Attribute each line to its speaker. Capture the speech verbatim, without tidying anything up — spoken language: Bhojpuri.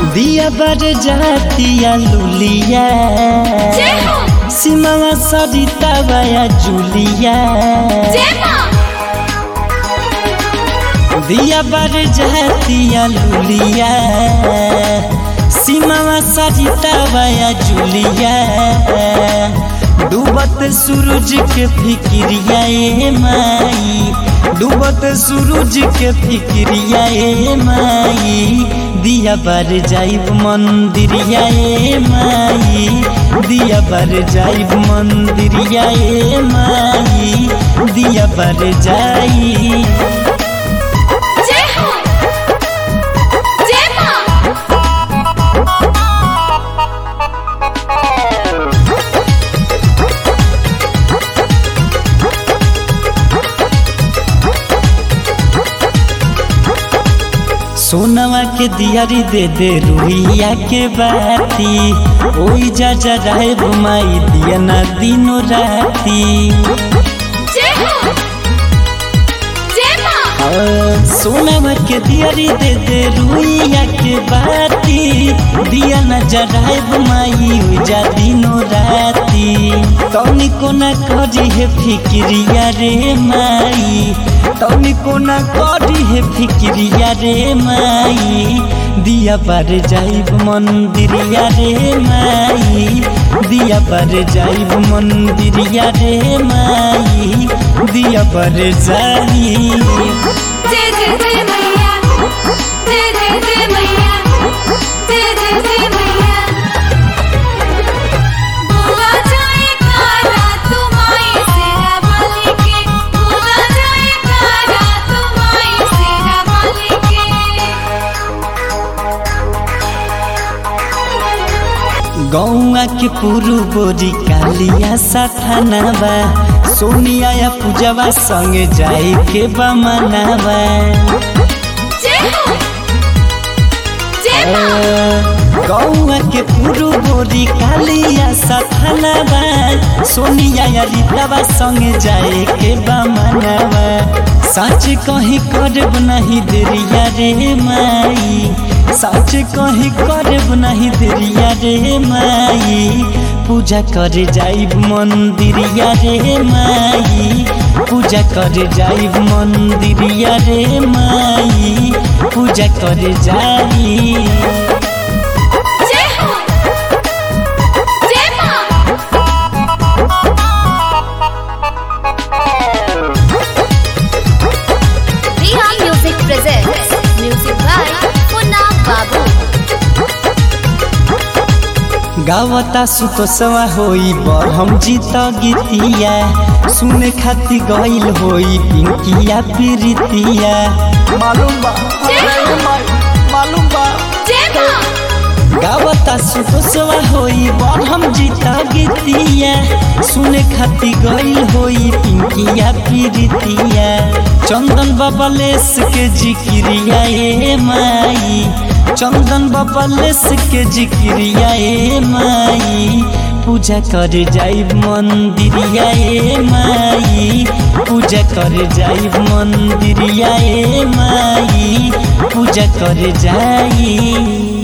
Speaker 1: दिया बर जातिया लुलिया सीमा सरिता बाया जुलिया दिया बर जातिया लुलिया सीमा सरिता बाया जुलिया डूबत सूरज के फिक्रिया ए माई डूबत सूरज के फिक्रिया ए माई दिया बर जाइब मंदिरिया ए माई दिया बर जाइब मंदिरिया ए माई दिया बर जाई सोनवा के दियारी दे दे रुइया के बाती ओई जा जा रहे बुमाई दिया ना दिनो राती सोनवा के दियारी दे दे रुइया के बाती दिया ना जा रहे बुमाई ओई जा दिनो राती तौनी को ना करी है फिक्रिया रे माई तौनी को ना करी है फिक्रिया रे माई दिया बर जाइब मंदिरिया रे माई दिया बर जाइब मंदिरिया रे माई दिया बर जाई
Speaker 2: जय जय जय मैया जय जय जय मैया जय जय जय मैया बुआ जाए कारा तुम्हारी सेरा वाली के बुआ जाए कारा तुम्हारी सेरा वाली के
Speaker 1: गौआ के पुरु बोरी कालिया सथानवा सोनिया या पूजवा संगे जाए के बमनवा गौआ के पुरु बोरी कालिया सथानवा सोनिया या रीतवा संगे जाए के बमनवा सच कहीं करब नहीं देरिया रे माई सच कहीं करब नहीं देरिया रे माई पूजा करे जाइब मंदिरिया रे माई पूजा करे जाइब मंदिरिया रे माई पूजा करे जाई गावता सुतोसवा होई बर हम जीत गीतिया सुने खाती गईल होई पिंकिया प्रीतिया मालूम बा मालूम बा गावता सुतोसवा होई बर हम जीत गीतिया सुने खाती गईल होई पिंकिया प्रीतिया चंदन बबलेस के जिक्रिया ए माई चंदन बबलेस के जिक्रिया ए माई पूजा करे जाइब मंदिरिया ए माई पूजा करे जाइब मंदिरिया ए माई पूजा करे जाई।